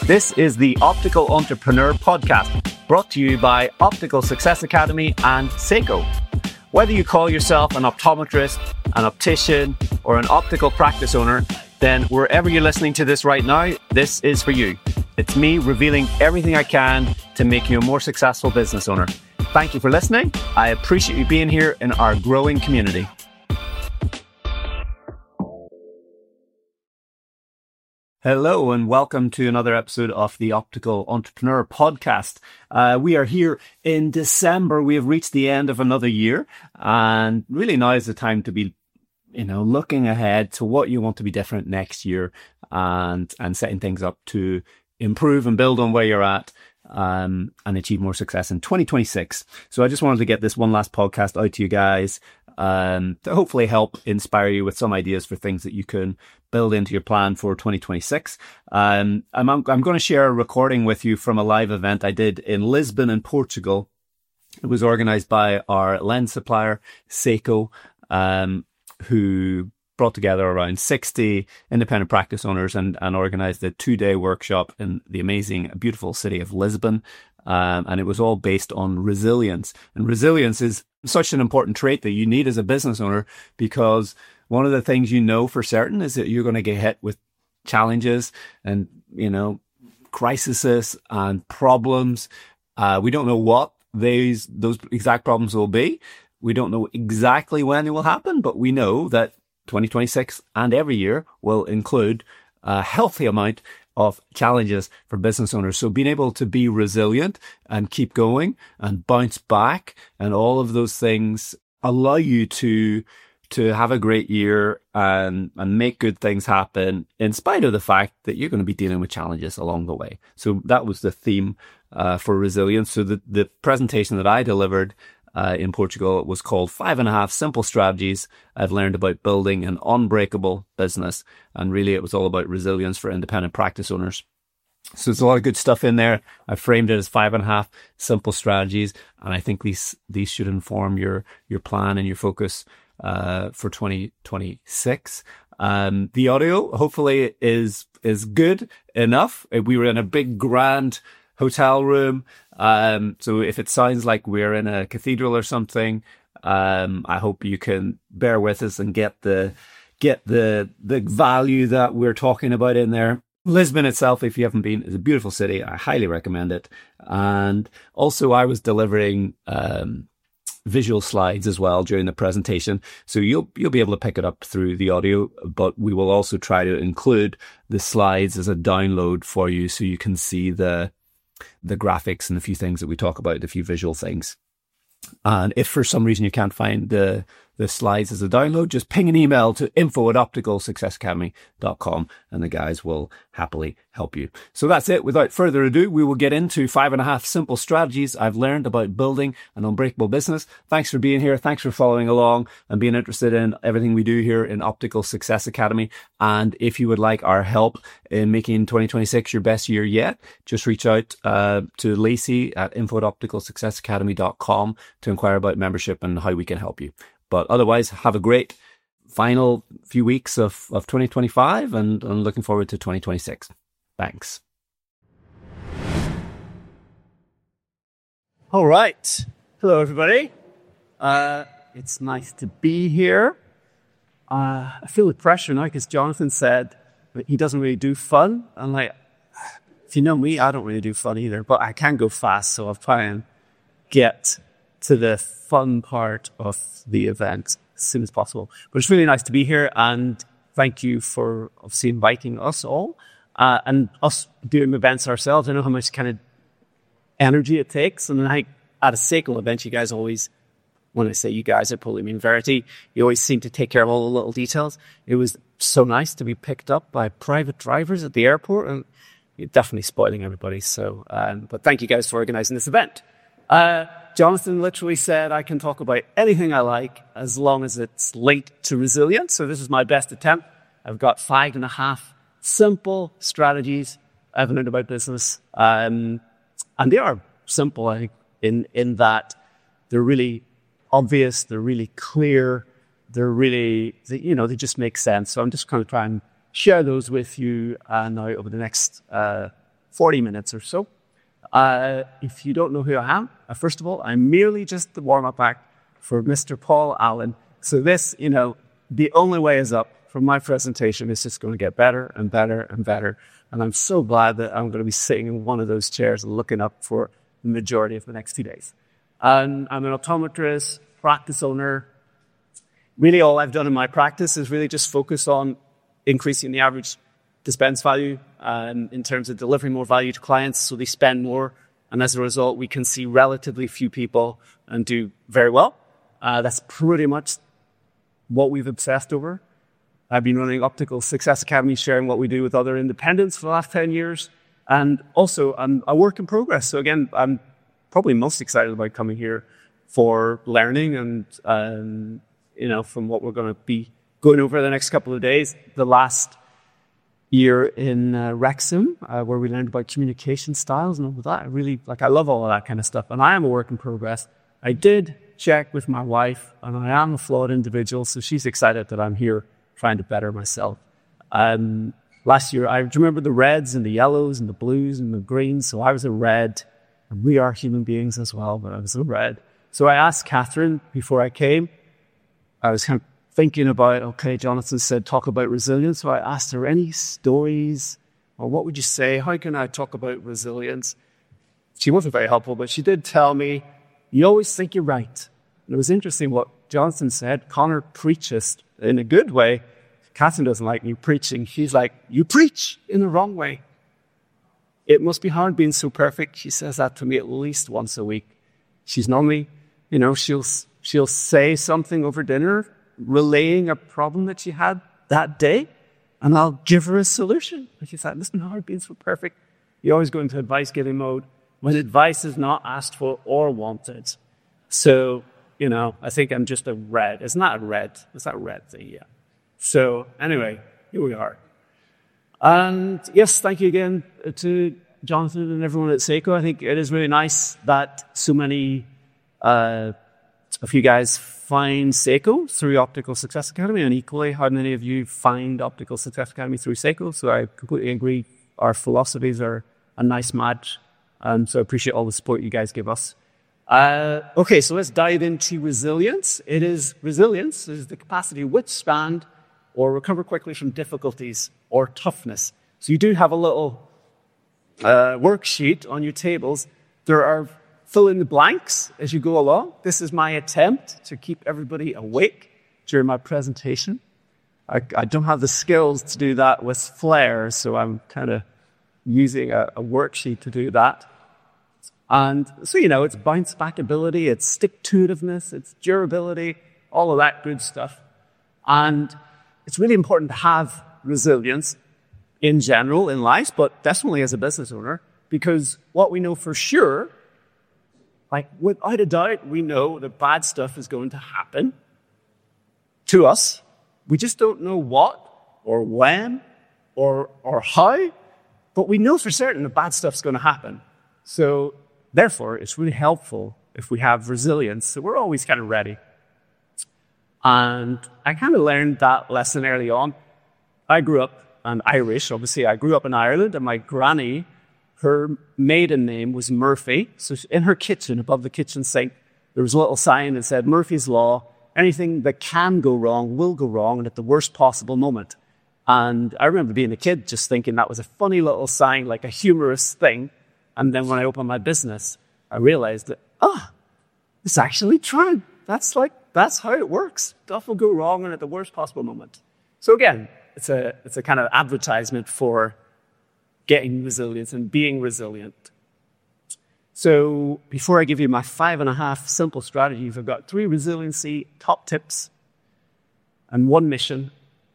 This is the Optical Entrepreneur Podcast, brought to you by Optical Success Academy and Seiko. Whether you call yourself an optometrist, an optician, or an optical practice owner, then wherever you're listening to this right now, this is for you. It's me revealing everything I can to make you a more successful business owner. Thank you for listening. I appreciate you being here in our growing community. Hello and welcome to another episode of the Optical Entrepreneur Podcast. We are here in December. We have reached the end of another year, and really now is the time to be, looking ahead to what you want to be different next year, and setting things up to improve and build on where you're at, and achieve more success in 2026. So I just wanted to get this one last podcast out to you guys, to hopefully help inspire you with some ideas for things that you can build into your plan for 2026. I'm going to share a recording with you from a live event I did in Lisbon in Portugal. It was organized by our lens supplier, Seiko, who brought together around 60 independent practice owners and organized a 2-day workshop in the amazing, beautiful city of Lisbon. And it was all based on resilience. And resilience is such an important trait that you need as a business owner, because one of the things you know for certain is that you're going to get hit with challenges and, crises and problems. We don't know what those exact problems will be. We don't know exactly when it will happen, but we know that 2026 and every year will include a healthy amount of challenges for business owners. So being able to be resilient and keep going and bounce back and all of those things allow you to have a great year and make good things happen in spite of the fact that you're going to be dealing with challenges along the way. So that was the theme for resilience. So the presentation that I delivered in Portugal was called 5.5 Simple Strategies I've Learned About Building an Unbreakable Business. And really it was all about resilience for independent practice owners. So there's a lot of good stuff in there. I framed it as 5.5 simple strategies. And I think these should inform your plan and your focus for 2026. The audio hopefully is good enough. We were in a big grand hotel room. So if it sounds like we're in a cathedral or something, I hope you can bear with us and get the value that we're talking about in there. Lisbon itself, if you haven't been, is a beautiful city. I highly recommend it. And also I was delivering, visual slides as well during the presentation. So you'll be able to pick it up through the audio, but we will also try to include the slides as a download for you so you can see the graphics and a few things that we talk about, a few visual things. And if for some reason you can't find the slides as a download, just ping an email to info@opticalsuccessacademy.com and the guys will happily help you. So that's it. Without further ado, we will get into 5.5 simple strategies I've learned about building an unbreakable business. Thanks for being here. Thanks for following along and being interested in everything we do here in Optical Success Academy. And if you would like our help in making 2026 your best year yet, just reach out to Lacey at info@opticalsuccessacademy.com to inquire about membership and how we can help you. But otherwise, have a great final few weeks of 2025 and I'm looking forward to 2026. Thanks. All right. Hello, everybody. It's nice to be here. I feel the pressure now because Jonathan said that he doesn't really do fun. And if you know me, I don't really do fun either, but I can go fast. So I'll try and get to the fun part of the event as soon as possible. But it's really nice to be here, and thank you for obviously inviting us all and us doing events ourselves. I know how much kind of energy it takes, and at a Seiko event, you guys always, when I say you guys, I probably mean Verity, you always seem to take care of all the little details. It was so nice to be picked up by private drivers at the airport, and you're definitely spoiling everybody. So, but thank you guys for organizing this event. Jonathan literally said I can talk about anything I like as long as it's linked to resilience. So this is my best attempt. I've got 5.5 simple strategies I've learned about business. And they are simple, I think, in that they're really obvious, they're really clear, they just make sense. So I'm just going to try and share those with you now over the next 40 minutes or so. If you don't know who I am, first of all, I'm merely just the warm-up act for Mr. Paul Allen. So this, the only way is up from my presentation. It's just going to get better and better and better. And I'm so glad that I'm going to be sitting in one of those chairs and looking up for the majority of the next 2 days. And I'm an optometrist, practice owner. Really, all I've done in my practice is really just focus on increasing the average dispense value in terms of delivering more value to clients so they spend more. And as a result, we can see relatively few people and do very well. That's pretty much what we've obsessed over. I've been running Optical Success Academy, sharing what we do with other independents for the last 10 years. And also, I'm a work in progress. So again, I'm probably most excited about coming here for learning and, from what we're going to be going over the next couple of days. The last year in Wrexham, where we learned about communication styles and all of that. I love all of that kind of stuff. And I am a work in progress. I did check with my wife, and I am a flawed individual, so she's excited that I'm here trying to better myself. Last year, I remember the reds and the yellows and the blues and the greens, so I was a red, and we are human beings as well, but I was a red. So I asked Catherine before I came, I was kind of thinking about, okay, Jonathan said, talk about resilience. So I asked her, any stories, or what would you say? How can I talk about resilience? She wasn't very helpful, but she did tell me, you always think you're right. And it was interesting what Jonathan said. Connor preaches in a good way. Catherine doesn't like me preaching. She's like, you preach in the wrong way. It must be hard being so perfect. She says that to me at least once a week. She's normally, she'll say something over dinner, relaying a problem that she had that day, and I'll give her a solution. And she's like, listen, hard being so perfect. You always go into advice-giving mode when advice is not asked for or wanted. So, I think I'm just a red. It's not a red. It's that red thing, yeah. So, anyway, here we are. And yes, thank you again to Jonathan and everyone at Seiko. I think it is really nice that so many of you guys find Seiko through Optical Success Academy, and equally, how many of you find Optical Success Academy through Seiko? So I completely agree. Our philosophies are a nice match. So I appreciate all the support you guys give us. Okay, so let's dive into resilience. Resilience is the capacity to withstand or recover quickly from difficulties or toughness. So you do have a little worksheet on your tables. There are fill in the blanks as you go along. This is my attempt to keep everybody awake during my presentation. I don't have the skills to do that with flair, so I'm kind of using a worksheet to do that. And so, it's bounce back ability, it's stick-to-itiveness, it's durability, all of that good stuff. And it's really important to have resilience in general in life, but definitely as a business owner, because what we know for sure, without a doubt, we know that bad stuff is going to happen to us. We just don't know what or when or how, but we know for certain that bad stuff's going to happen. So therefore, it's really helpful if we have resilience, so we're always kind of ready. And I kind of learned that lesson early on. I grew up, I'm Irish, obviously. I grew up in Ireland, and my granny, her maiden name was Murphy. So in her kitchen, above the kitchen sink, there was a little sign that said, Murphy's Law, anything that can go wrong will go wrong, and at the worst possible moment. And I remember being a kid just thinking that was a funny little sign, like a humorous thing. And then when I opened my business, I realized that, it's actually true. That's how it works. Stuff will go wrong, and at the worst possible moment. So again, it's a kind of advertisement for getting resilience and being resilient. So before I give you my 5.5 simple strategies, I've got 3 resiliency top tips and 1 mission.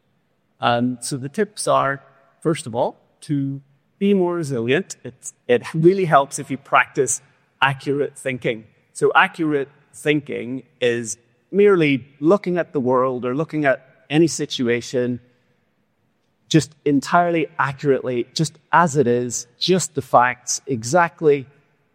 So the tips are, first of all, to be more resilient. It really helps if you practice accurate thinking. So accurate thinking is merely looking at the world or looking at any situation just entirely accurately, just as it is, just the facts, exactly,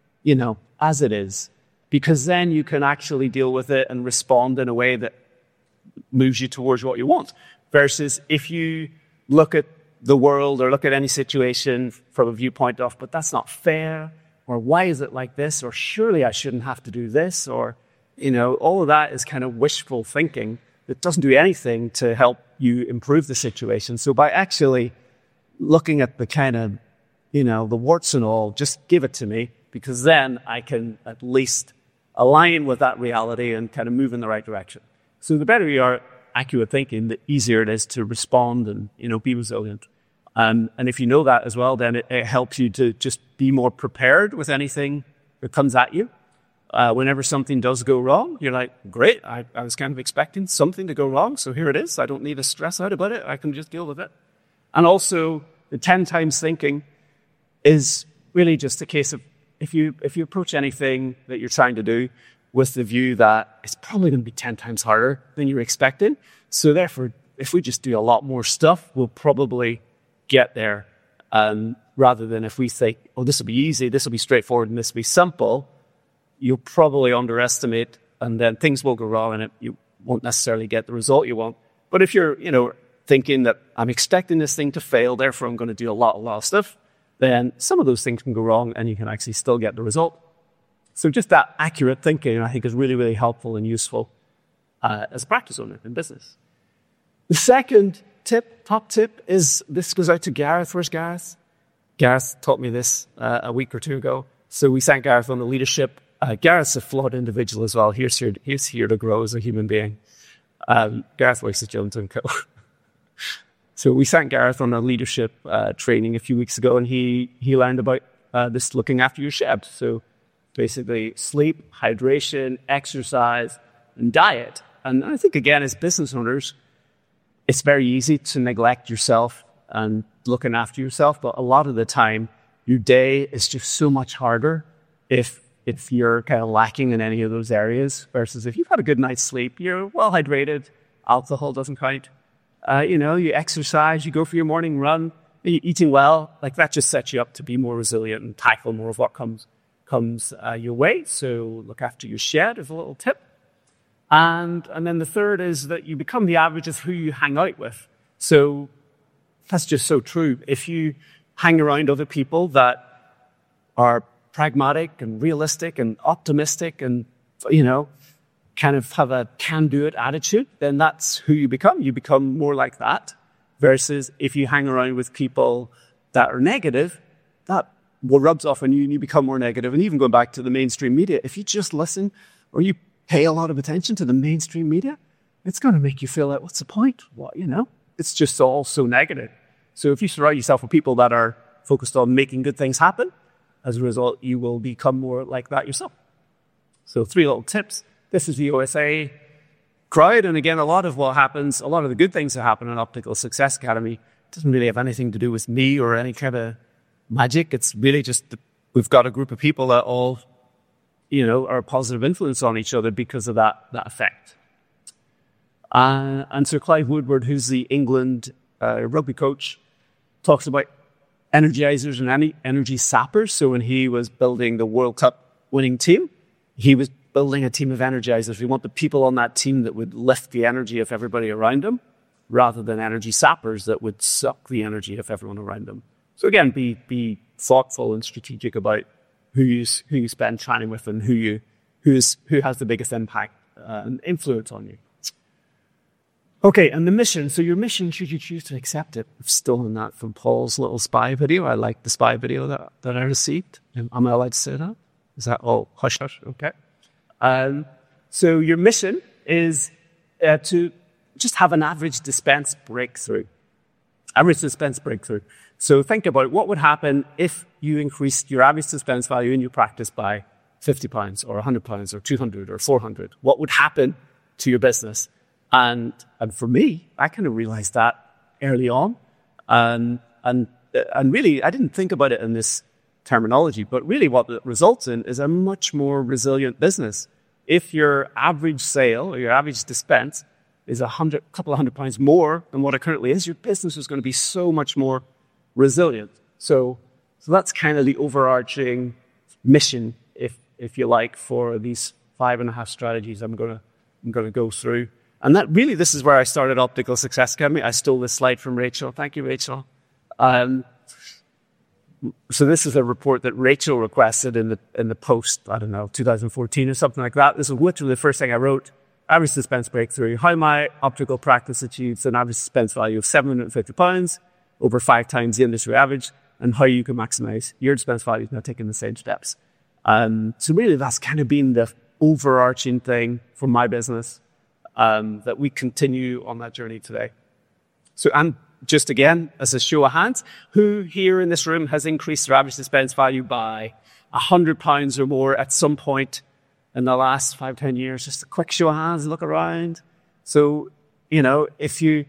as it is. Because then you can actually deal with it and respond in a way that moves you towards what you want. Versus if you look at the world or look at any situation from a viewpoint of, but that's not fair, or why is it like this, or surely I shouldn't have to do this, or, all of that is kind of wishful thinking that doesn't do anything to help you improve the situation. So by actually looking at the kind of, the warts and all, just give it to me, because then I can at least align with that reality and kind of move in the right direction. So the better you are at accurate thinking, the easier it is to respond and, be resilient. And if you know that as well, then it helps you to just be more prepared with anything that comes at you. Whenever something does go wrong, you're like, great, I was kind of expecting something to go wrong, so here it is. I don't need to stress out about it. I can just deal with it. And also, the 10 times thinking is really just a case of if you approach anything that you're trying to do with the view that it's probably going to be 10 times harder than you're expecting. So therefore, if we just do a lot more stuff, we'll probably get there. Rather than if we think, oh, this will be easy, this will be straightforward, and this will be simple, you'll probably underestimate, and then things will go wrong, and you won't necessarily get the result you want. But if you're, thinking that I'm expecting this thing to fail, therefore I'm going to do a lot of stuff, then some of those things can go wrong, and you can actually still get the result. So just that accurate thinking, I think, is really, really helpful and useful as a practice owner in business. The second top tip is, this goes out to Gareth. Where's Gareth? Gareth taught me this a week or two ago. So we sent Gareth on the leadership. Gareth's a flawed individual as well. He's here to grow as a human being. Gareth works at Jones & Co. So we sent Gareth on a leadership training a few weeks ago, and he learned about this looking after your shed. So basically sleep, hydration, exercise, and diet. And I think, again, as business owners, it's very easy to neglect yourself and looking after yourself. But a lot of the time, your day is just so much harder if you're kind of lacking in any of those areas, versus if you've had a good night's sleep, you're well hydrated, alcohol doesn't count. You exercise, you go for your morning run, you're eating well, like that just sets you up to be more resilient and tackle more of what comes your way. So look after your shed is a little tip. And then the third is that you become the average of who you hang out with. So that's just so true. If you hang around other people that are pragmatic and realistic and optimistic and, kind of have a can-do-it attitude, then that's who you become. You become more like that. Versus if you hang around with people that are negative, that rubs off on you and you become more negative. And even going back to the mainstream media, if you just listen or you pay a lot of attention to the mainstream media, it's going to make you feel like, what's the point? It's just all so negative. So if you surround yourself with people that are focused on making good things happen, as a result, you will become more like that yourself. So 3 little tips. This is the OSA crowd. And again, a lot of the good things that happen in Optical Success Academy doesn't really have anything to do with me or any kind of magic. It's really just we've got a group of people that all, are a positive influence on each other because of that effect. And Sir Clive Woodward, who's the England rugby coach, talks about energizers and energy sappers. So when he was building the World Cup winning team, he was building a team of energizers. We want the people on that team that would lift the energy of everybody around them, rather than energy sappers that would suck the energy of everyone around them. So again, be thoughtful and strategic about who you spend time with and who has the biggest impact and influence on you. Okay, and the mission. So your mission, should you choose to accept it. I've stolen that from Paul's little spy video. I like the spy video that I received. Am I allowed to say that? Is that all? Hush, hush. Okay. So your mission is to just have an average dispense breakthrough. Average dispense breakthrough. So think about what would happen if you increased your average dispense value in your practice by £50 or £100 or 200 or 400. What would happen to your business? And for me, I kind of realized that early on. And really, I didn't think about it in this terminology, but really what it results in is a much more resilient business. If your average sale or your average dispense is a couple of £100 more than what it currently is, your business is going to be so much more resilient. So that's kind of the overarching mission, if you like, for these 5.5 strategies I'm going to go through. And that really, this is where I started Optical Success Academy. I stole this slide from Rachel. Thank you, Rachel. So this is a report that Rachel requested in the post, I don't know, 2014 or something like that. This was literally the first thing I wrote. Average suspense breakthrough. How my optical practice achieves an average suspense value of £750 over 5 times the industry average, and how you can maximize your dispense value now taking the same steps. So really that's kind of been the overarching thing for my business, that we continue on that journey today. So, and just again, as a show of hands, who here in this room has increased their average dispense value by £100 or more at some point in the last 5-10 years? Just a quick show of hands, look around. So, if you,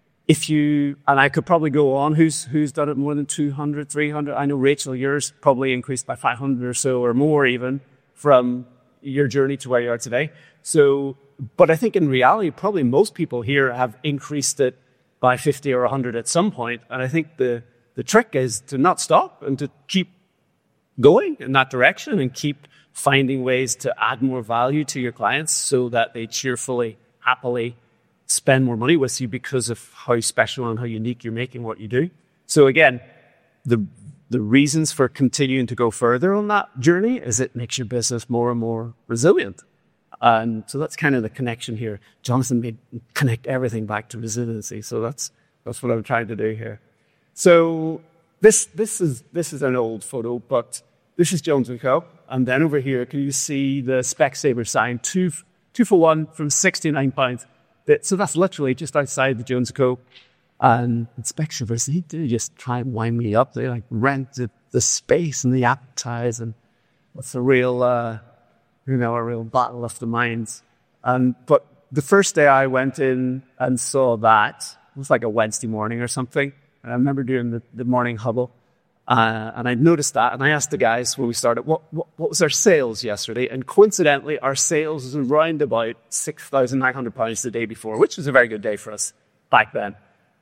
and I could probably go on, who's done it more than 200, 300? I know, Rachel, yours probably increased by 500 or so or more even from your journey to where you are today. So, but I think in reality, probably most people here have increased it by 50 or 100 at some point. And I think the trick is to not stop and to keep going in that direction and keep finding ways to add more value to your clients so that they cheerfully, happily spend more money with you because of how special and how unique you're making what you do. So again, the reasons for continuing to go further on that journey is it makes your business more and more resilient. And so that's kind of the connection here. Jonathan made connect everything back to resiliency. So that's what I'm trying to do here. So this is an old photo, but this is Jones & Co. And then over here, can you see the Specsavers sign? 2 for 1 from £69. So that's literally just outside the Jones & Co. And Specsavers, they just try and wind me up. They like rented the space and the advertise, and it's a real, a real battle of the minds. But the first day I went in and saw that, it was like a Wednesday morning or something. And I remember doing the morning huddle. And I noticed that, and I asked the guys when we started, what was our sales yesterday? And coincidentally, our sales was around about £6,900 the day before, which was a very good day for us back then.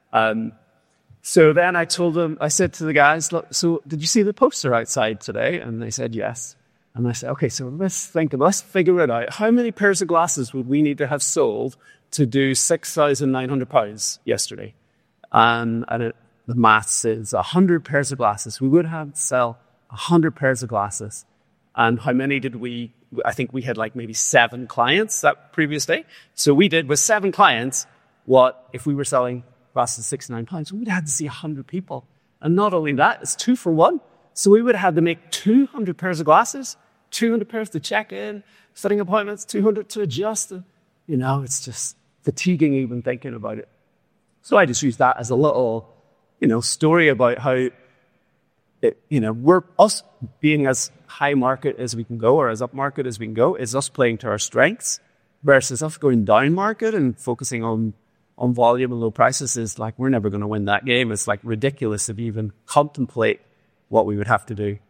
So then I told them, I said to the guys, look, so did you see the poster outside today? And they said yes. And I said, okay, so let's figure it out. How many pairs of glasses would we need to have sold to do £6,900 yesterday? The math says 100 pairs of glasses. We would have to sell 100 pairs of glasses. And how many did we? I think we had like maybe 7 clients that previous day. So we did with 7 clients what if we were selling glasses £69, we would have had to see 100 people. And not only that, it's 2 for 1. So we would have had to make 200 pairs of glasses, 200 pairs to check in, setting appointments, 200 to adjust. It's just fatiguing even thinking about it. So I just use that as a little story about how, we're us being as high market as we can go or as up market as we can go is us playing to our strengths versus us going down market and focusing on volume and low prices is like, we're never going to win that game. It's like ridiculous to even contemplate what we would have to do.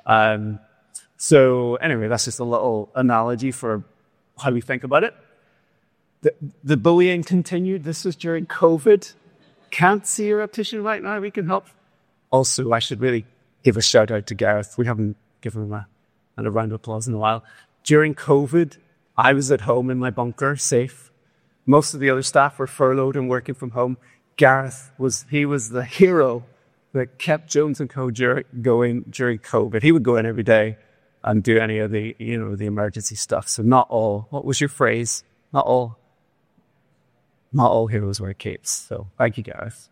So anyway, that's just a little analogy for how we think about it. The bullying continued. This was during COVID. Can't see your optician right now. We can help. Also, I should really give a shout out to Gareth. We haven't given him a round of applause in a while. During COVID, I was at home in my bunker, safe. Most of the other staff were furloughed and working from home. Gareth was the hero that kept Jones & Co. going during COVID. He would go in every day and do any of the, the emergency stuff. So not all, what was your phrase? Not all heroes wear capes. So thank you, Gareth.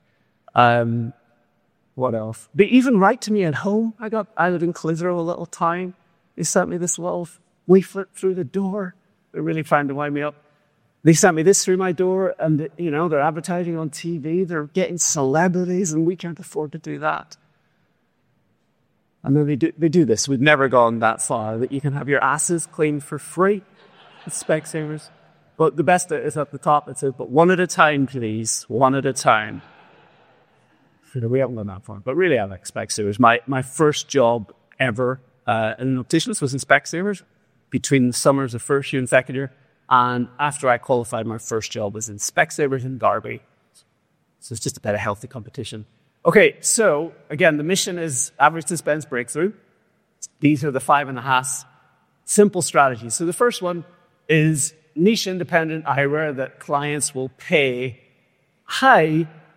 What else? They even write to me at home. I live in Clitheroe, a little town. They sent me this little leaflet through the door. They're really trying to wind me up. They sent me this through my door, and they're advertising on TV. They're getting celebrities, and we can't afford to do that. And then they do this. We've never gone that far that you can have your asses cleaned for free with Specsavers. But the best is at the top. It says, "But one at a time, please. One at a time." We haven't gone that far, but really, I like Specsavers. My first job ever in an opticianist was in Specsavers between the summers of first year and second year. And after I qualified, my first job was in Specsavers in Derby. So it's just a bit of healthy competition. Okay, so again, the mission is average dispense breakthrough. These are the 5.5 simple strategies. So the first one is niche independent eyewear that clients will pay high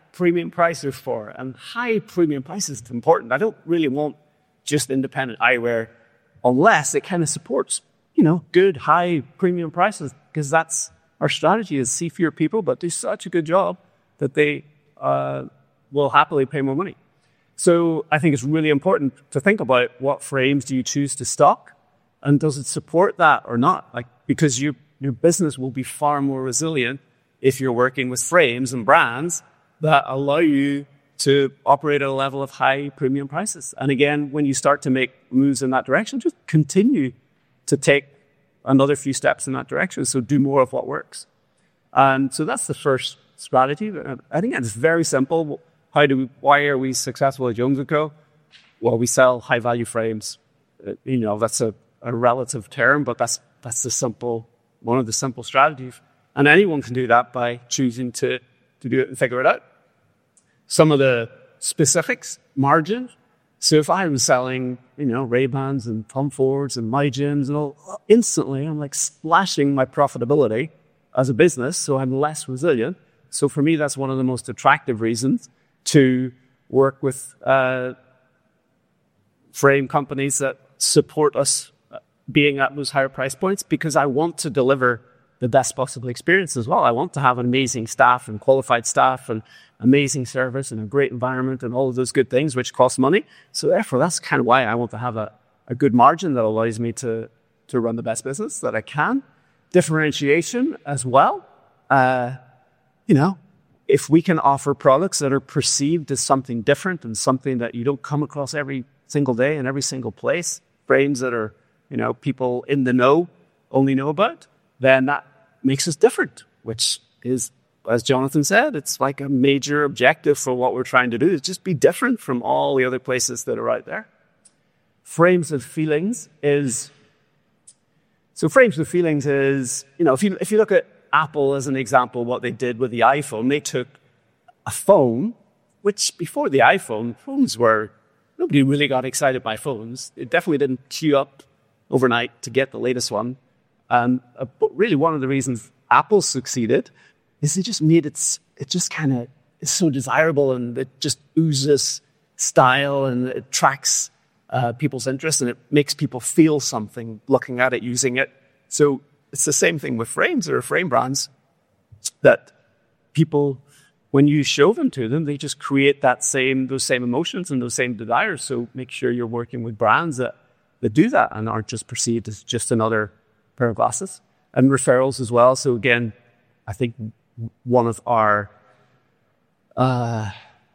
premium prices for. And high premium prices is important. I don't really want just independent eyewear unless it kind of supports, good high premium prices, because that's our strategy, is see fewer people, but do such a good job that they will happily pay more money. So I think it's really important to think about what frames do you choose to stock, and does it support that or not? Because your business will be far more resilient if you're working with frames and brands that allow you to operate at a level of high premium prices. And again, when you start to make moves in that direction, just continue to take another few steps in that direction. So do more of what works. And so that's the first strategy. I think it's very simple. Why are we successful at Jones & Co? Well, we sell high value frames. That's a relative term, but that's one of the simple strategies. And anyone can do that by choosing to do it and figure it out. Some of the specifics, margin. So if I'm selling, Ray-Bans and Tom Fords and my gyms and all, instantly I'm splashing my profitability as a business, so I'm less resilient. So for me, that's one of the most attractive reasons to work with frame companies that support us being at those higher price points, because I want to deliver the best possible experience as well. I want to have an amazing staff and qualified staff and amazing service and a great environment and all of those good things, which cost money. So therefore, that's kind of why I want to have a good margin that allows me to run the best business that I can. Differentiation as well. If we can offer products that are perceived as something different and something that you don't come across every single day in every single place, frames that are, people in the know only know about, then that makes us different, which is, as Jonathan said, it's like a major objective for what we're trying to do, is just be different from all the other places that are out there. Frames with feelings is, if you look at Apple as an example, what they did with the iPhone, they took a phone, which before the iPhone, nobody really got excited by phones. It definitely didn't queue up overnight to get the latest one. But really one of the reasons Apple succeeded is they just made it's so desirable, and it just oozes style, and it attracts people's interest, and it makes people feel something looking at it, using it. So it's the same thing with frames. There are frame brands that people, when you show them to them, they just create those same emotions and those same desires. So make sure you're working with brands that do that and aren't just perceived as just another pair of glasses. And referrals as well. So again, I think one of our, the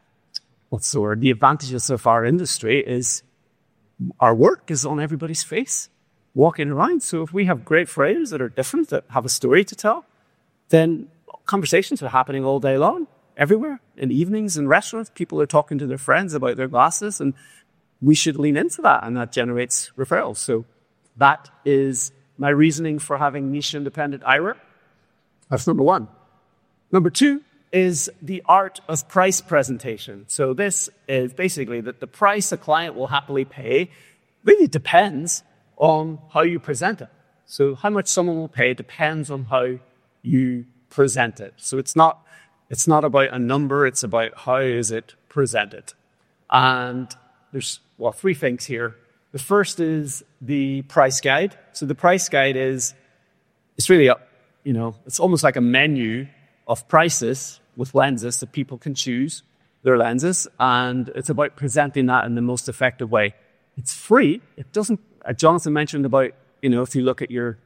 advantages of our industry is our work is on everybody's face, walking around. So if we have great frames that are different, that have a story to tell, then conversations are happening all day long, everywhere. In evenings, in restaurants, people are talking to their friends about their glasses, and we should lean into that, and that generates referrals. So that is my reasoning for having niche independent eyewear. That's number one. Number two is the art of price presentation. So this is basically that the price a client will happily pay really depends on how you present it. So how much someone will pay depends on how you present it. So it's not about a number, it's about how is it presented. And there's, three things here. The first is the price guide. So the price guide it's really, it's almost like a menu of prices with lenses that people can choose their lenses. And it's about presenting that in the most effective way. It's free. It doesn't, Jonathan mentioned about, if you look at your,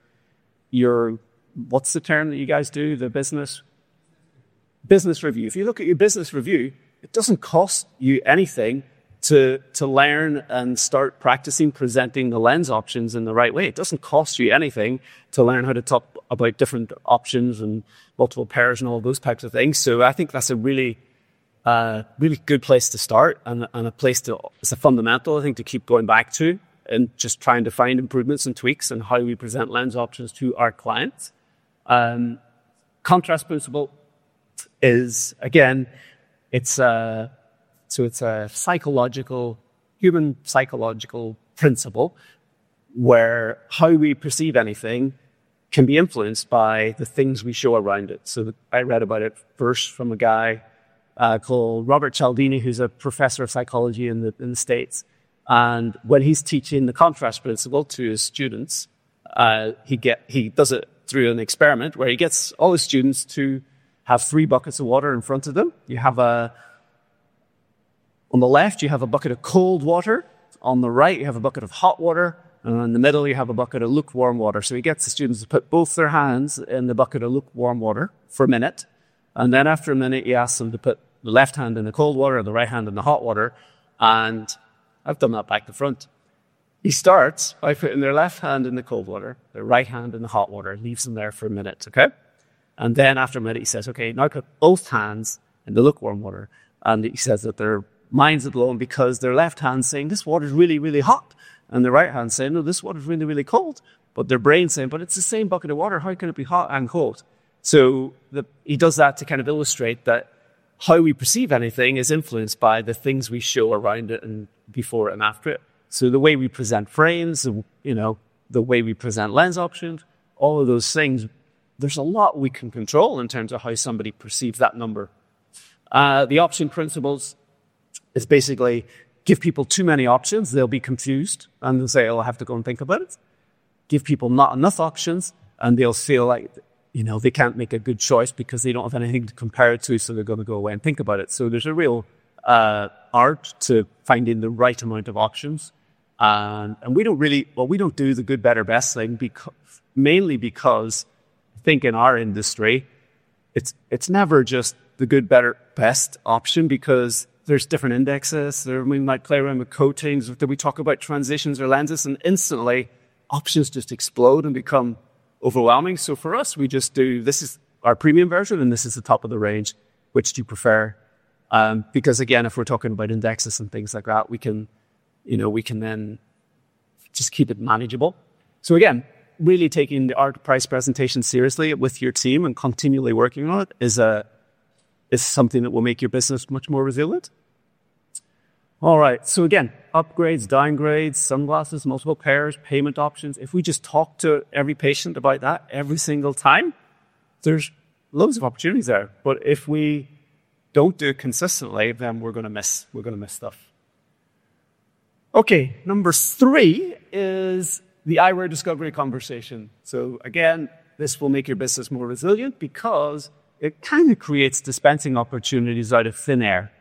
what's the term that you guys do? The business review. If you look at your business review, it doesn't cost you anything to learn and start practicing presenting the lens options in the right way. It doesn't cost you anything to learn how to talk about different options and multiple pairs and all those types of things. So I think that's a really good place to start, and a place it's a fundamental, I think, to keep going back to, and just trying to find improvements and tweaks in how we present lens options to our clients. Contrast principle is, again, it's a human psychological principle where how we perceive anything can be influenced by the things we show around it. So I read about it first from a guy called Robert Cialdini, who's a professor of psychology in the States. And when he's teaching the contrast principle to his students, he does it through an experiment where he gets all his students to have 3 buckets of water in front of them. On the left, you have a bucket of cold water. On the right, you have a bucket of hot water. And in the middle, you have a bucket of lukewarm water. So he gets the students to put both their hands in the bucket of lukewarm water for a minute. And then after a minute, he asks them to put the left hand in the cold water and the right hand in the hot water. And I've done that back to front. He starts by putting their left hand in the cold water, their right hand in the hot water, leaves them there for a minute, okay? And then after a minute, he says, okay, now put both hands in the lukewarm water. And he says that their minds are blown because their left hand's saying, this water's really, really hot. And their right hand's saying, no, this water's really, really cold. But their brain's saying, but it's the same bucket of water. How can it be hot and cold? So he does that to kind of illustrate that how we perceive anything is influenced by the things we show around it and before and after it. So the way we present frames, the way we present lens options, all of those things, there's a lot we can control in terms of how somebody perceives that number. The option principles is basically give people too many options, they'll be confused, and they'll say, oh, I'll have to go and think about it. Give people not enough options, and they'll feel like, they can't make a good choice because they don't have anything to compare it to, so they're going to go away and think about it. So there's a real art to finding the right amount of options. And we don't do the good, better, best thing, mainly because I think in our industry, it's never just the good, better, best option, because there's different indexes. We might play around with coatings. We talk about transitions or lenses, and instantly options just explode and become overwhelming. So for us, we just do, this is our premium version and this is the top of the range. Which do you prefer? Because again, if we're talking about indexes and things like that, we can then just keep it manageable. So again, really taking the art price presentation seriously with your team and continually working on it is something that will make your business much more resilient. All right. So again, upgrades, downgrades, sunglasses, multiple pairs, payment options. If we just talk to every patient about that every single time, there's loads of opportunities there. But if we don't do it consistently, then we're going to miss stuff. Okay. Number 3 is the eyewear discovery conversation. So again, this will make your business more resilient because it kind of creates dispensing opportunities out of thin air.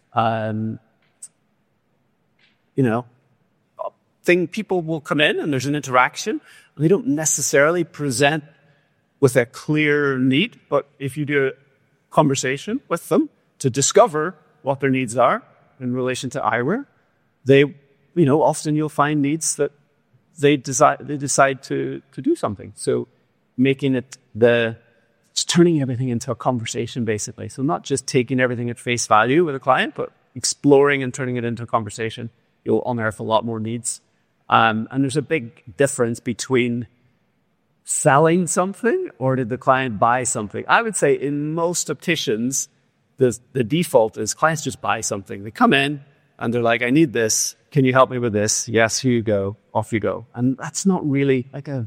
People will come in and there's an interaction. They don't necessarily present with a clear need, but if you do a conversation with them to discover what their needs are in relation to eyewear, often you'll find needs that they decide to do something. So making it just turning everything into a conversation, basically. So not just taking everything at face value with a client, but exploring and turning it into a conversation. You'll unearth a lot more needs. And there's a big difference between selling something or did the client buy something. I would say in most opticians, the default is clients just buy something. They come in and they're like, I need this. Can you help me with this? Yes, here you go. Off you go. And that's not really like I'm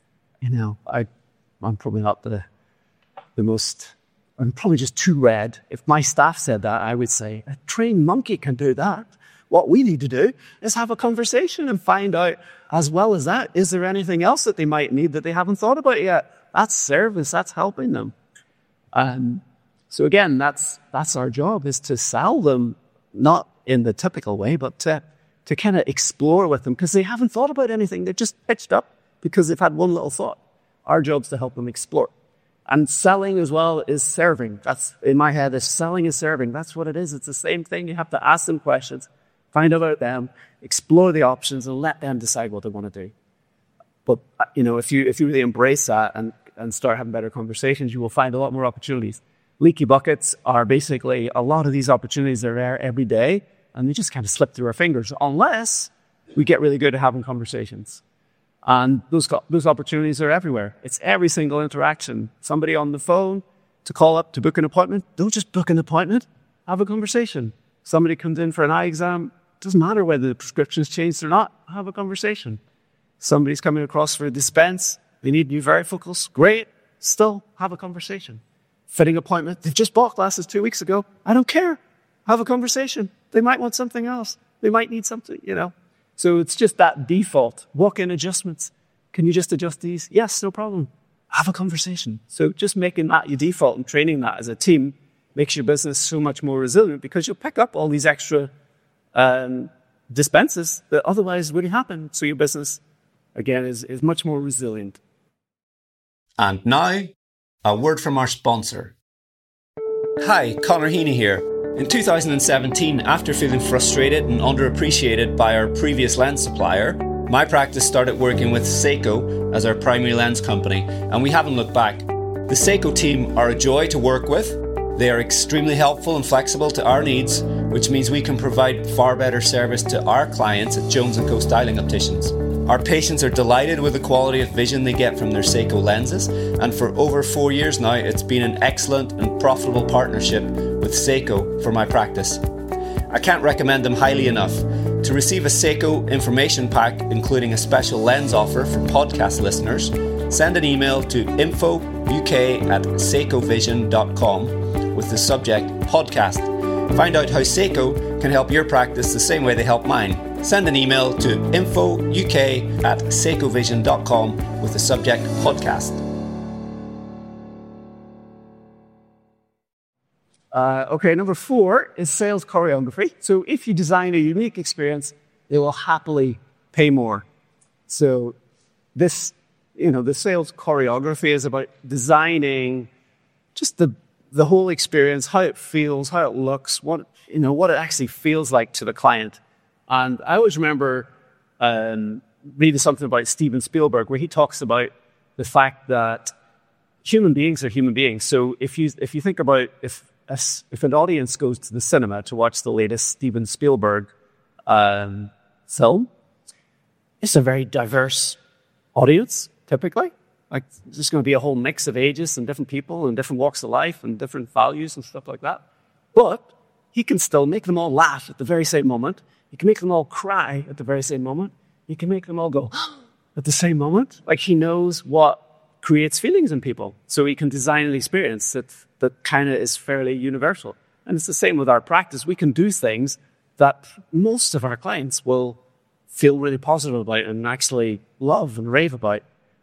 probably not the most, I'm probably just too red. If my staff said that, I would say, a trained monkey can do that. What we need to do is have a conversation and find out, as well as that, is there anything else that they might need that they haven't thought about yet? That's service. That's helping them. So again, that's our job, is to sell them, not in the typical way, but to kind of explore with them because they haven't thought about anything. They're just pitched up because they've had one little thought. Our job's to help them explore. And selling as well is serving. That's, in my head, is selling is serving. That's what it is. It's the same thing. You have to ask them questions, find out about them, explore the options, and let them decide what they want to do. But, if you really embrace that and start having better conversations, you will find a lot more opportunities. Leaky buckets are basically, a lot of these opportunities are there every day, and they just kind of slip through our fingers unless we get really good at having conversations. And those opportunities are everywhere. It's every single interaction. Somebody on the phone to call up to book an appointment. Don't just book an appointment. Have a conversation. Somebody comes in for an eye exam. Doesn't matter whether the prescription's changed or not. Have a conversation. Somebody's coming across for a dispense. They need new varifocals. Great. Still have a conversation. fitting appointment. They've just bought glasses 2 weeks ago. I don't care. Have a conversation. They might want something else. They might need something, So it's just that default. Walk-in adjustments. Can you just adjust these? Yes, no problem. Have a conversation. So just making that your default and training that as a team makes your business so much more resilient because you'll pick up all these extra dispenses that otherwise wouldn't happen. So your business, again, is much more resilient. And now, a word from our sponsor. Hi, Conor Heaney here. In 2017, after feeling frustrated and underappreciated by our previous lens supplier, my practice started working with Seiko as our primary lens company, and we haven't looked back. The Seiko team are a joy to work with. They are extremely helpful and flexible to our needs, which means we can provide far better service to our clients at Jones & Co Styling Opticians. Our patients are delighted with the quality of vision they get from their Seiko lenses, and for over 4 years now, it's been an excellent and profitable partnership with Seiko for my practice. I can't recommend them highly enough. To receive a Seiko information pack, including a special lens offer for podcast listeners, send an email to info.uk@seikovision.com with the subject podcast. Find out how Seiko can help your practice the same way they help mine. Send an email to info.uk@seikovision.com with the subject podcast. Okay, number 4 is sales choreography. So if you design a unique experience, they will happily pay more. So this, the sales choreography is about designing just the whole experience, how it feels, how it looks, what it actually feels like to the client. And I always remember reading something about Steven Spielberg where he talks about the fact that human beings are human beings. So if you think about if an audience goes to the cinema to watch the latest Steven Spielberg film, it's a very diverse audience, typically. Like, there's going to be a whole mix of ages and different people and different walks of life and different values and stuff like that. But he can still make them all laugh at the very same moment. He can make them all cry at the very same moment. He can make them all go at the same moment. Like, he knows what creates feelings in people. So he can design an experience that kind of is fairly universal. And it's the same with our practice. We can do things that most of our clients will feel really positive about and actually love and rave about.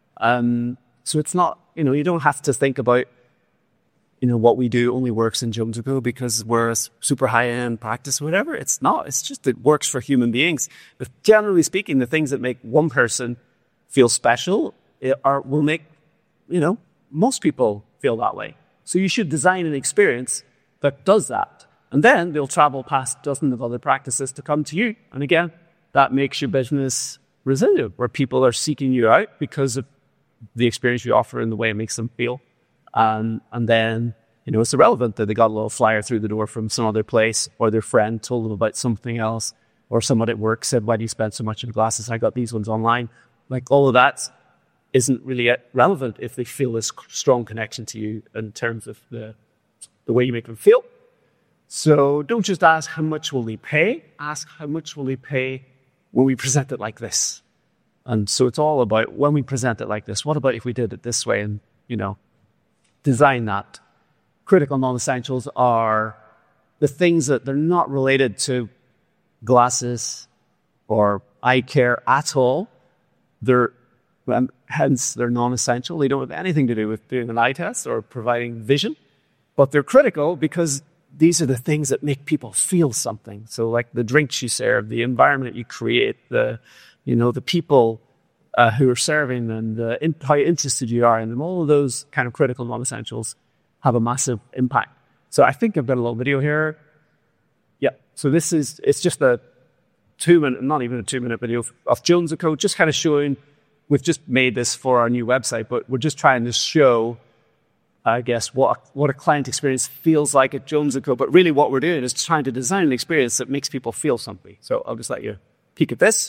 So it's not, you don't have to think about, what we do only works in Jones & Co because we're a super high-end practice or whatever. It's not. It's just it works for human beings. But generally speaking, the things that make one person feel special will make, most people feel that way. So you should design an experience that does that. And then they'll travel past dozens of other practices to come to you. And again, that makes your business resilient, where people are seeking you out because of the experience you offer and the way it makes them feel. And then, it's irrelevant that they got a little flyer through the door from some other place, or their friend told them about something else, or someone at work said, "Why do you spend so much on glasses? I got these ones online." Like, all of that isn't really relevant if they feel this strong connection to you in terms of the way you make them feel. So don't just ask how much will they pay. Ask how much will they pay when we present it like this. And so it's all about when we present it like this. What about if we did it this way? And, design that. Critical non-essentials are the things that they're not related to glasses or eye care at all. Hence, they're non-essential. They don't have anything to do with doing an eye test or providing vision. But they're critical because these are the things that make people feel something. So like the drinks you serve, the environment you create, the people who are serving and how interested you are in them, all of those kind of critical non-essentials have a massive impact. So I think I've got a little video here. Yeah, so it's just a 2-minute, not even a 2-minute video of Jones & Co, just kind of showing, we've just made this for our new website, but we're just trying to show, I guess, what a client experience feels like at Jones & Co. But really what we're doing is trying to design an experience that makes people feel something. So I'll just let you peek at this.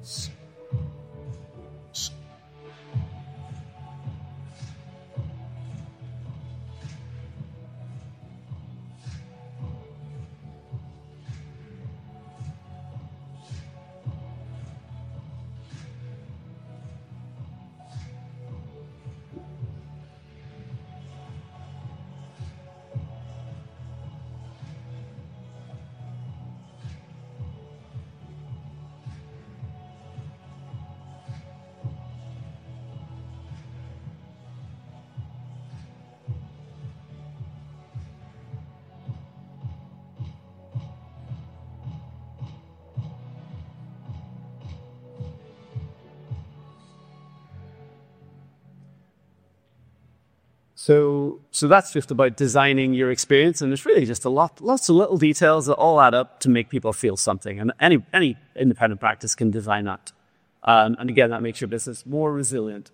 So that's just about designing your experience, and it's really just lots of little details that all add up to make people feel something. And any independent practice can design that. And again, that makes your business more resilient.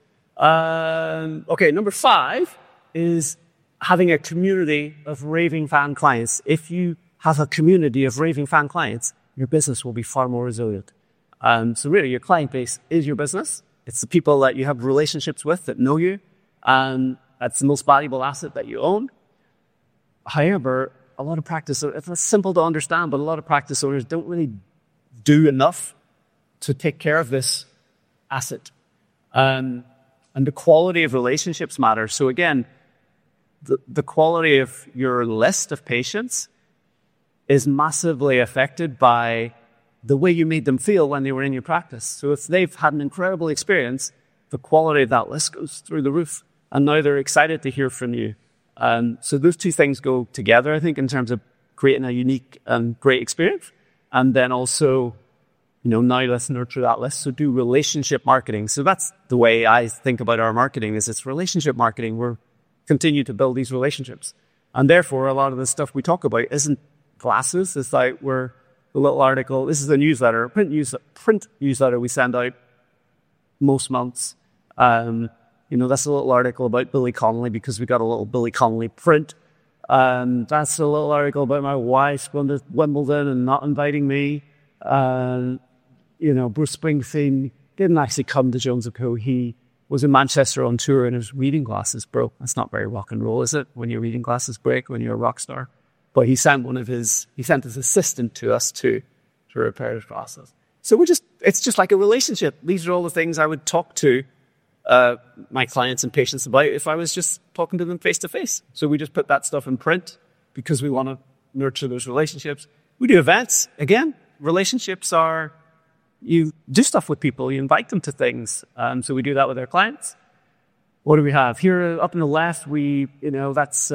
Okay, number 5 is having a community of raving fan clients. If you have a community of raving fan clients, your business will be far more resilient. So really, your client base is your business. It's the people that you have relationships with that know you. That's the most valuable asset that you own. However, a lot of practice, it's simple to understand, but a lot of practice owners don't really do enough to take care of this asset. And the quality of relationships matters. So again, the quality of your list of patients is massively affected by the way you made them feel when they were in your practice. So if they've had an incredible experience, the quality of that list goes through the roof. And now they're excited to hear from you. So those two things go together, I think, in terms of creating a unique and great experience. And then also, now let's nurture that list. So do relationship marketing. So that's the way I think about our marketing, is it's relationship marketing. We're continue to build these relationships. And therefore, a lot of the stuff we talk about isn't glasses. It's like the little article. This is a newsletter, print newsletter we send out most months. That's a little article about Billy Connolly because we got a little Billy Connolly print. That's a little article about my wife going to Wimbledon and not inviting me. Bruce Springsteen didn't actually come to Jones & Co. He was in Manchester on tour and his reading glasses broke. That's not very rock and roll, is it? When your reading glasses break, when you're a rock star. But he sent his assistant to us to repair his glasses. So it's just like a relationship. These are all the things I would talk to my clients and patients about if I was just talking to them face to face. So we just put that stuff in print because we want to nurture those relationships. We do events. Again, relationships are, you do stuff with people, you invite them to things. So we do that with our clients. What do we have? Here up in the left, that's,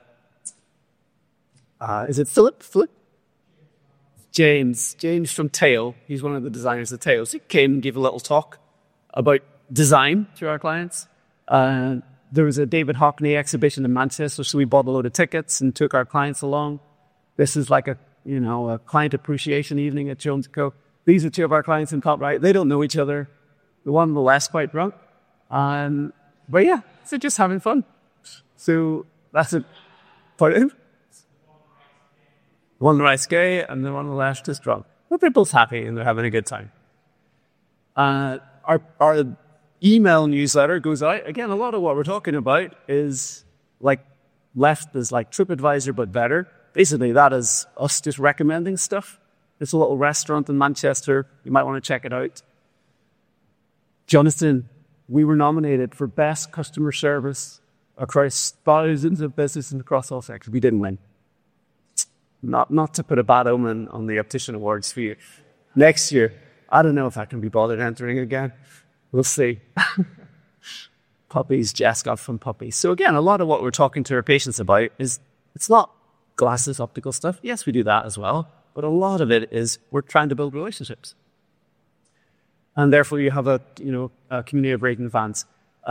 is it Philip? James from Teo. He's one of the designers of Teo. So he came and gave a little talk about design to our clients. There was a David Hockney exhibition in Manchester, so we bought a load of tickets and took our clients along. This is like a client appreciation evening at Jones & Co. These are two of our clients in top right. They don't know each other. The one on the left's quite drunk. But yeah, so just having fun. So that's it. Pardon? The one on the right's gay and the one on the left is drunk. But they're both happy and they're having a good time. Our email newsletter goes out. Again, a lot of what we're talking about is like left is like TripAdvisor, but better. Basically, that is us just recommending stuff. There's a little restaurant in Manchester. You might want to check it out. Jonathan, we were nominated for Best Customer Service across thousands of businesses across all sectors. We didn't win. Not to put a bad omen on the Optician Awards for you. Next year, I don't know if I can be bothered entering again. We'll see. Puppies, Jess got from puppies. So again, a lot of what we're talking to our patients about is, it's not glasses, optical stuff. Yes, we do that as well. But a lot of it is we're trying to build relationships. And therefore you have a community of raving fans.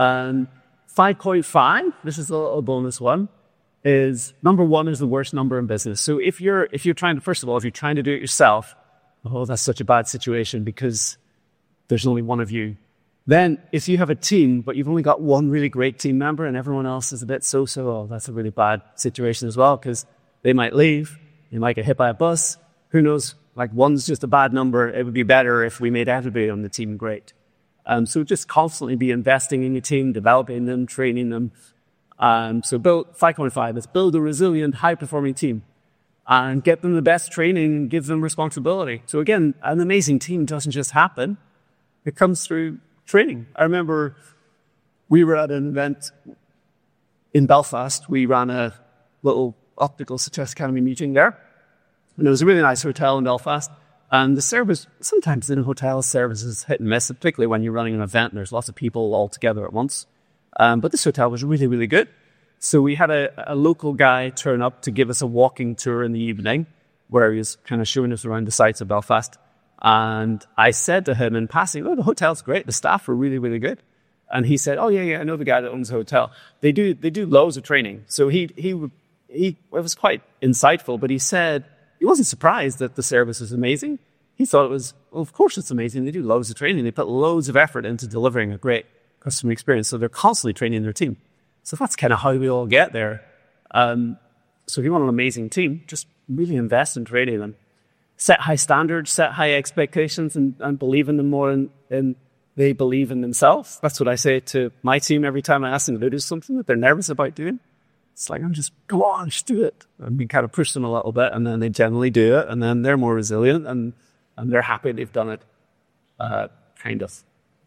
5.5, this is a little bonus one, is number 1 is the worst number in business. So if you're trying to do it yourself, that's such a bad situation because there's only one of you. Then if you have a team, but you've only got one really great team member and everyone else is a bit so-so, that's a really bad situation as well because they might leave, they might get hit by a bus, who knows Like one's just a bad number. It would be better if we made everybody on the team great. So just constantly be investing in your team, developing them, training them. So 5.5 is build a resilient, high-performing team and get them the best training and give them responsibility. So again, an amazing team doesn't just happen. It comes through training. I remember we were at an event in Belfast. We ran a little Optical Success Academy meeting there. And it was a really nice hotel in Belfast. And the service, sometimes in hotels, service is hit and miss, particularly when you're running an event and there's lots of people all together at once. But this hotel was really, really good. So we had a local guy turn up to give us a walking tour in the evening where he was kind of showing us around the sights of Belfast. And I said to him in passing, oh, the hotel's great. The staff are really, really good. And he said, oh, yeah, I know the guy that owns the hotel. They do loads of training. So it was quite insightful, but he said he wasn't surprised that the service was amazing. He thought it was, well, of course it's amazing. They do loads of training. They put loads of effort into delivering a great customer experience. So they're constantly training their team. So that's kind of how we all get there. So if you want an amazing team, just really invest in training them. Set high standards, set high expectations, and believe in them more and they believe in themselves. That's what I say to my team every time I ask them to do something that they're nervous about doing. It's like, I'm just, go on, just do it. And we kind of push them a little bit, and then they generally do it, and then they're more resilient, and they're happy they've done it, kind of.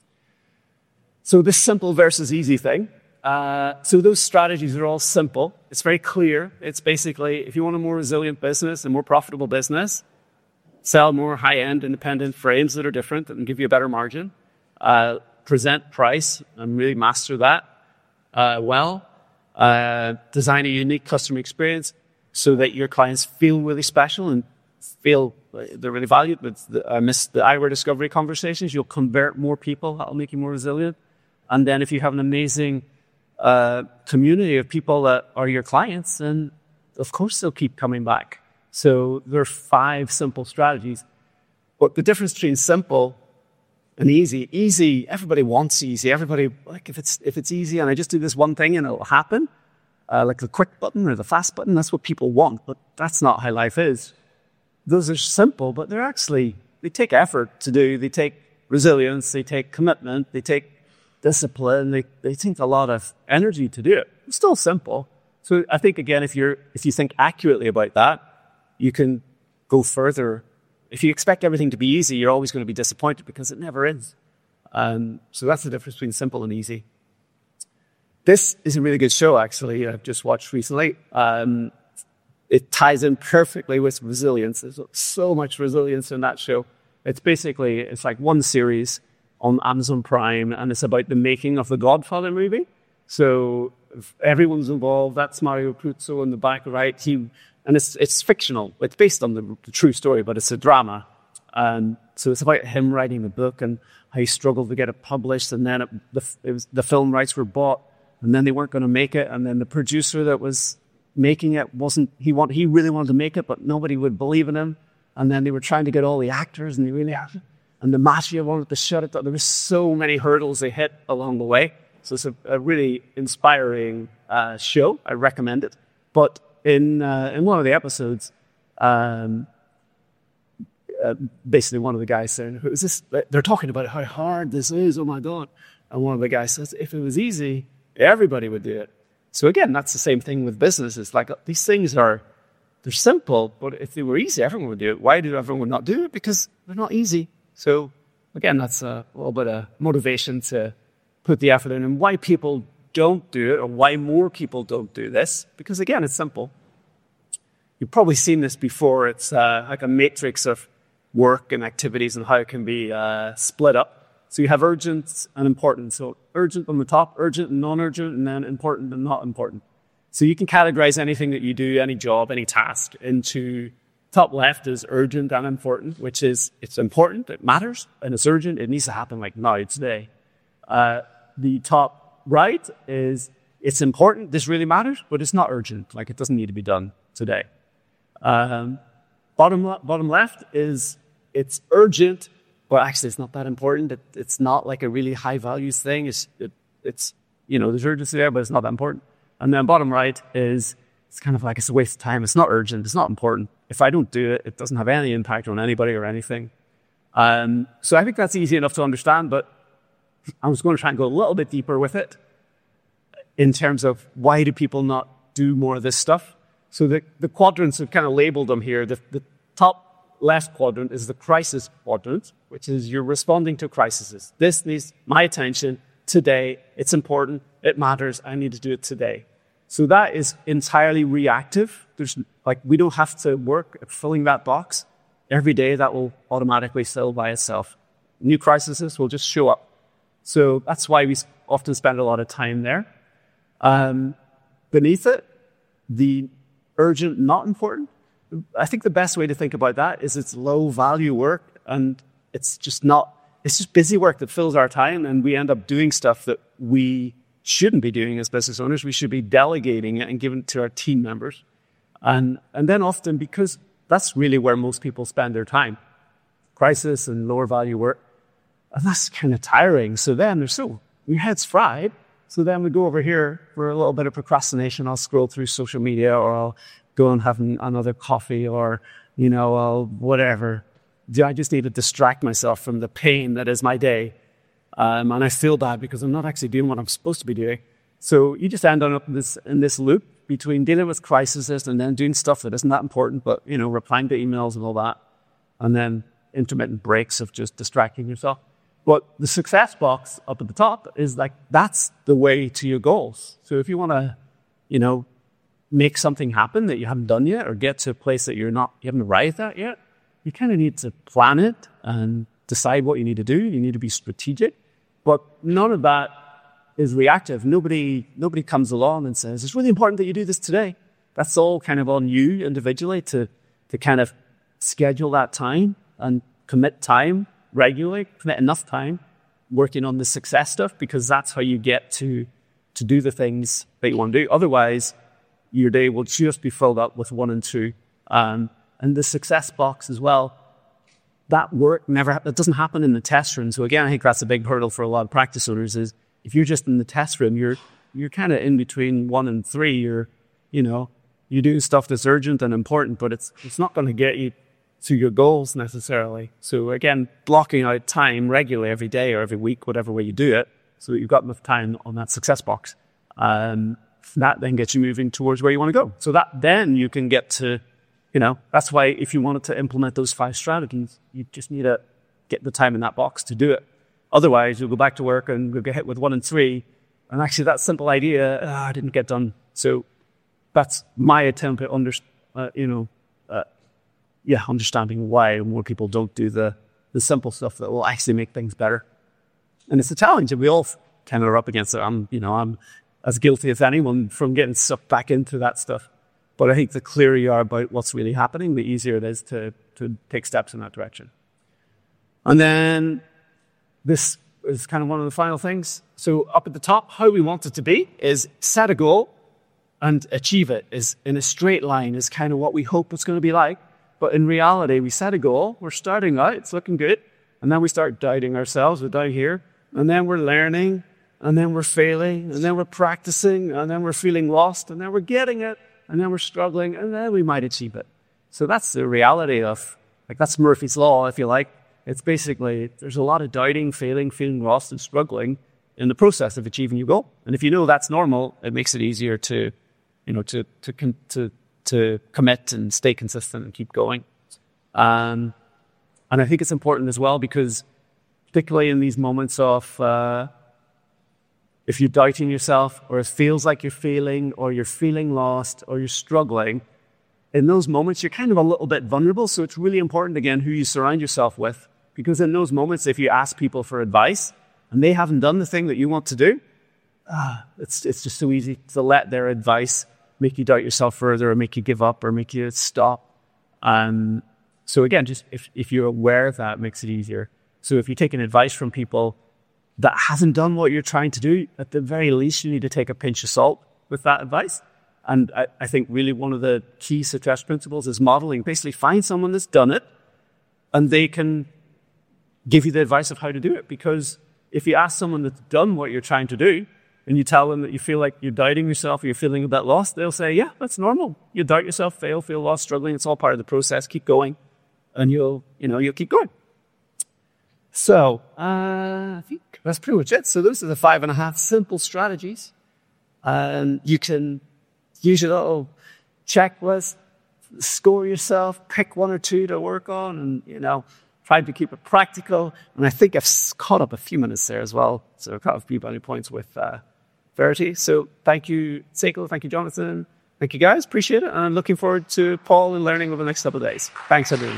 So this simple versus easy thing. So those strategies are all simple. It's very clear. It's basically, if you want a more resilient business, a more profitable business, sell more high-end independent frames that are different and give you a better margin. Present price and really master that well. Design a unique customer experience so that your clients feel really special and feel they're really valued. I missed the eyewear discovery conversations. You'll convert more people. That'll make you more resilient. And then if you have an amazing community of people that are your clients, then of course they'll keep coming back. So there are 5 simple strategies. But the difference between simple and easy, everybody wants easy. Everybody, like, if it's easy and I just do this one thing and it'll happen, like the quick button or the fast button, that's what people want. But that's not how life is. Those are simple, but they take effort to do. They take resilience. They take commitment. They take discipline. They take a lot of energy to do it. It's still simple. So I think, again, if you think accurately about that, you can go further. If you expect everything to be easy, you're always going to be disappointed because it never is. So that's the difference between simple and easy. This is a really good show, actually, I've just watched recently. It ties in perfectly with resilience. There's so much resilience in that show. It's like one series on Amazon Prime, and it's about the making of the Godfather movie. So everyone's involved. That's Mario Puzo in the back right. And it's fictional. It's based on the true story, but it's a drama. So it's about him writing the book and how he struggled to get it published. And then the film rights were bought, and then they weren't going to make it. And then the producer that was making it he really wanted to make it, but nobody would believe in him. And then they were trying to get all the actors, and the mafia wanted to shut it down. There were so many hurdles they hit along the way. So it's a really inspiring show. I recommend it. But in one of the episodes, basically one of the guys saying, "Who is this?" They're talking about how hard this is. Oh my God! And one of the guys says, "If it was easy, everybody would do it." So again, that's the same thing with businesses. Like, these things they're simple, but if they were easy, everyone would do it. Why do everyone not do it? Because they're not easy. So again, that's a little bit of motivation to put the effort in. And why people don't do it, or why more people don't do this, because again, it's simple. You've probably seen this before. It's like a matrix of work and activities and how it can be split up. So you have urgent and important. So urgent on the top, urgent and non-urgent, and then important and not important. So you can categorize anything that you do, any job, any task, into top left is urgent and important, which is it's important, it matters, and it's urgent. It needs to happen like now, today. The top right is it's important, this really matters, but it's not urgent, like it doesn't need to be done today. Bottom left is it's urgent, but actually it's not that important. It's not like a really high values thing. It's there's urgency there, but it's not that important. And then bottom right is it's kind of like it's a waste of time. It's not urgent. It's not important. if I don't do it, it doesn't have any impact on anybody or anything. So I think that's easy enough to understand, but I was going to try and go a little bit deeper with it in terms of why do people not do more of this stuff? So the quadrants, have kind of labeled them here. The top left quadrant is the crisis quadrant, which is you're responding to crises. This needs my attention today. It's important. It matters. I need to do it today. So that is entirely reactive. We don't have to work at filling that box. Every day that will automatically fill by itself. New crises will just show up. So that's why we often spend a lot of time there. Beneath it, the urgent, not important. I think the best way to think about that is it's low value work, and it's just busy work that fills our time, and we end up doing stuff that we shouldn't be doing as business owners. We should be delegating it and giving it to our team members. And then often, because that's really where most people spend their time, crisis and lower value work, and that's kind of tiring. So then your head's fried. So then we go over here for a little bit of procrastination. I'll scroll through social media, or I'll go and have another coffee, or, I'll whatever. I just need to distract myself from the pain that is my day. And I feel bad because I'm not actually doing what I'm supposed to be doing. So you just end up in this loop between dealing with crises and then doing stuff that isn't that important, but, replying to emails and all that. And then intermittent breaks of just distracting yourself. But the success box up at the top is that's the way to your goals. So if you want to, make something happen that you haven't done yet, or get to a place that you haven't arrived at yet, you kind of need to plan it and decide what you need to do. You need to be strategic. But none of that is reactive. Nobody comes along and says, it's really important that you do this today. That's all kind of on you individually to kind of schedule that time and commit time regularly, commit enough time working on the success stuff, because that's how you get to do the things that you want to do. Otherwise, your day will just be filled up with 1 and 2. And the success box as well, that work that doesn't happen in the test room. So again, I think that's a big hurdle for a lot of practice owners is if you're just in the test room, you're kind of in between 1 and 3. You're doing stuff that's urgent and important, but it's not going to get you to your goals necessarily. So again, blocking out time regularly every day or every week, whatever way you do it, so that you've got enough time on that success box. That then gets you moving towards where you want to go. So that then you can get to, that's why if you wanted to implement those 5 strategies, you just need to get the time in that box to do it. Otherwise, you'll go back to work and you'll get hit with 1 and 3. And actually that simple idea, I didn't get done. So that's my attempt at understanding why more people don't do the simple stuff that will actually make things better. And it's a challenge, and we all kind of are up against it. I'm as guilty as anyone from getting sucked back into that stuff. But I think the clearer you are about what's really happening, the easier it is to take steps in that direction. And then this is kind of one of the final things. So up at the top, how we want it to be is set a goal and achieve it is in a straight line is kind of what we hope it's going to be like. But in reality, we set a goal, we're starting out, it's looking good, and then we start doubting ourselves, we're down here, and then we're learning, and then we're failing, and then we're practicing, and then we're feeling lost, and then we're getting it, and then we're struggling, and then we might achieve it. So that's the reality of, that's Murphy's Law, if you like. It's basically, there's a lot of doubting, failing, feeling lost, and struggling in the process of achieving your goal. And if you know that's normal, it makes it easier to commit and stay consistent and keep going. And I think it's important as well because particularly in these moments of if you're doubting yourself or it feels like you're failing or you're feeling lost or you're struggling, in those moments you're kind of a little bit vulnerable. So it's really important, again, who you surround yourself with, because in those moments, if you ask people for advice and they haven't done the thing that you want to do, it's just so easy to let their advice make you doubt yourself further or make you give up or make you stop. So again, just if you're aware of that, it makes it easier. So if you're taking advice from people that hasn't done what you're trying to do, at the very least, you need to take a pinch of salt with that advice. And I think really one of the key success principles is modeling. Basically, find someone that's done it and they can give you the advice of how to do it. Because if you ask someone that's done what you're trying to do, and you tell them that you feel like you're doubting yourself or you're feeling a bit lost, they'll say, yeah, that's normal. You doubt yourself, fail, feel lost, struggling. It's all part of the process. Keep going, and you'll keep going. So I think that's pretty much it. So those are the 5.5 simple strategies. And you can use your little checklist, score yourself, pick 1 or 2 to work on, and, try to keep it practical. And I think I've caught up a few minutes there as well. So I've caught up a few bunny points with Verity. So thank you, Seiko. Thank you, Jonathan. Thank you, guys. Appreciate it. And I'm looking forward to Paul and learning over the next couple of days. Thanks, everyone.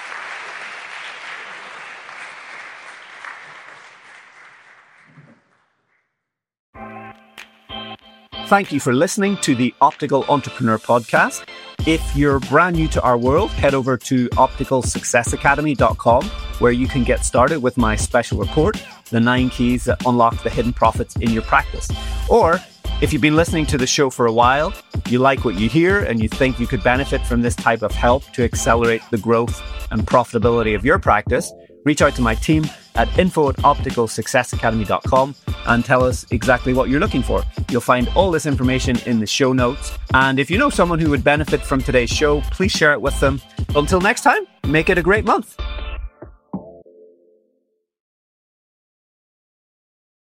Thank you for listening to the Optical Entrepreneur Podcast. If you're brand new to our world, head over to opticalsuccessacademy.com, where you can get started with my special report, The 9 Keys That Unlock the Hidden Profits in Your Practice. Or if you've been listening to the show for a while, you like what you hear, and you think you could benefit from this type of help to accelerate the growth and profitability of your practice, reach out to my team at info@opticalsuccessacademy.com and tell us exactly what you're looking for. You'll find all this information in the show notes. And if you know someone who would benefit from today's show, please share it with them. Until next time, make it a great month.